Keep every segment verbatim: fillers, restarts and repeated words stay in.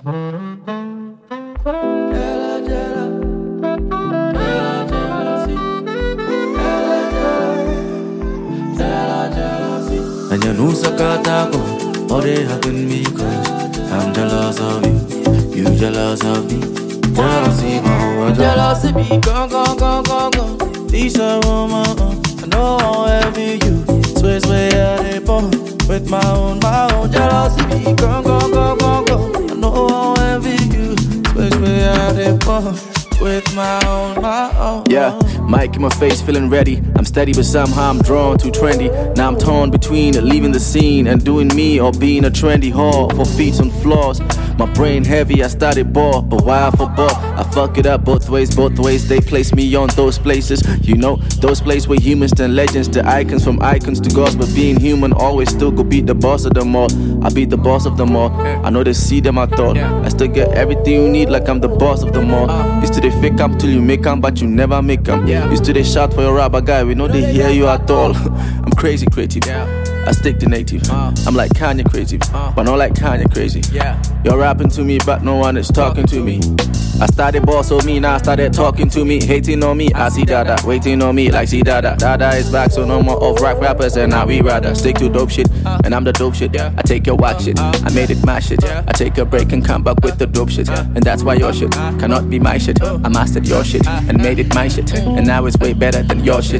And you know Sakatako, all they happen because I'm jealous of you, you jealous of me. Jealousy, oh, jealousy be gone, gone, gone, gone, gone. This a woman, uh, I know I'll envy you. Swear, swear, they born with my own, my own. Jealousy be gone, gone, gone, gone, gone. I know I'll envy you. Swear, swear, they born with my own, my own. Yeah, mic in my face, feeling ready. I'm steady, but somehow I'm drawn too trendy. Now I'm torn between leaving the scene and doing me or being a trendy whore for feats and flaws. My brain heavy, I started ball, but why I football? I fuck it up both ways, both ways. They place me on those places. You know, those places where humans turn legends to icons, from icons to gods. But being human always still go beat the boss of them all. I beat the boss of them all. I know they see them, I thought. I still get everything you need like I'm the boss of them all. Used to they fake up till you make them, but you never make them. Used to they shout for your rapper guy, we know they hear you at all. I'm crazy creative. I stick to native. Uh, I'm like Kanye crazy, uh, but not like Kanye crazy. Yeah. You're rapping to me, but no one is talking to me. I started boss of me, now I started talking to me. Hating on me, I see Dada. Waiting on me, like see Dada. Dada is back, so no more of rap rappers, and now we rather stick to dope shit. And I'm the dope shit. I take your whack shit, I made it my shit. I take a break and come back with the dope shit. And that's why your shit cannot be my shit. I mastered your shit and made it my shit. And now it's way better than your shit.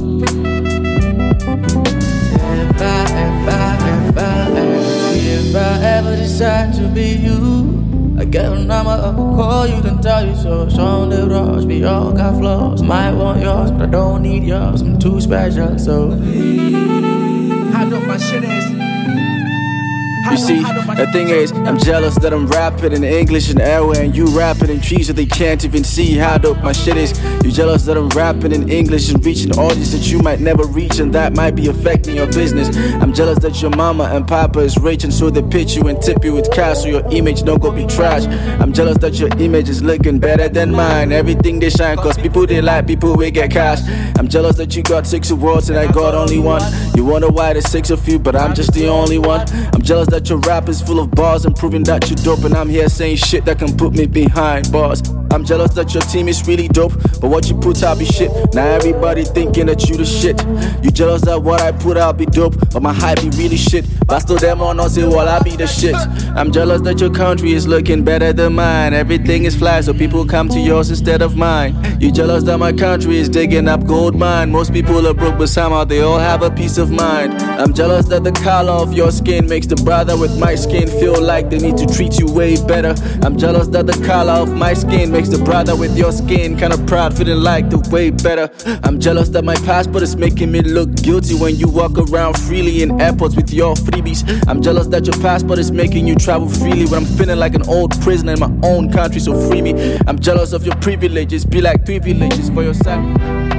If I, if I, if I, if I ever decide to be you, I get a number, I'll call you, then tell you so. Show the rush, we all got flaws. Might want yours, but I don't need yours. I'm too special, so how dope my shit is. You see, the thing is, I'm jealous that I'm rapping in English and airway, and you rapping in trees that they can't even see how dope my shit is. You jealous that I'm rapping in English and reaching an audience that you might never reach, and that might be affecting your business. I'm jealous that your mama and papa is rich, and so they pitch you and tip you with cash so your image don't go be trash. I'm jealous that your image is looking better than mine. Everything they shine, cause people they like, people we get cash. I'm jealous that you got six awards and I got only one. You wonder why there's six of you, but I'm just the only one. I'm jealous that your rap is full of bars and proving that you dope, and I'm here saying shit that can put me behind bars. I'm jealous that your team is really dope, but what you put out be shit. Now everybody thinking that you the shit. You jealous that what I put out be dope, but my hype be really shit. But still them on us say, well, I be the shit. I'm jealous that your country is looking better than mine. Everything is fly, so people come to yours instead of mine. You jealous that my country is digging up gold mine. Most people are broke, but somehow they all have a peace of mind. I'm jealous that the color of your skin makes the brother with my skin feel like they need to treat you way better. I'm jealous that the color of my skin makes the brother with your skin kinda proud, feeling like the way better. I'm jealous that my passport is making me look guilty when you walk around freely in airports with your freebies. I'm jealous that your passport is making you travel freely when I'm feeling like an old prisoner in my own country, so free me. I'm jealous of your privileges, be like privileges for your son.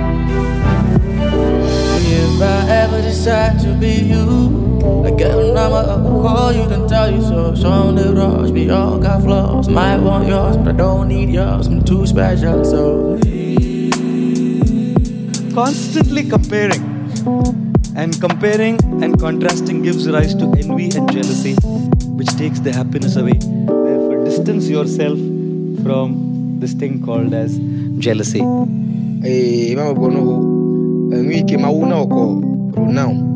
If I ever decide to be you, I get a number, I'll call you, then tell you so. Show the rush, we all got flaws. Might want yours, but I don't need yours. I'm too special, so constantly comparing. And comparing and contrasting gives rise to envy and jealousy, which takes the happiness away. Therefore, distance yourself from this thing called as jealousy. Eh, mama bono, ngiki mauna oko pronoun.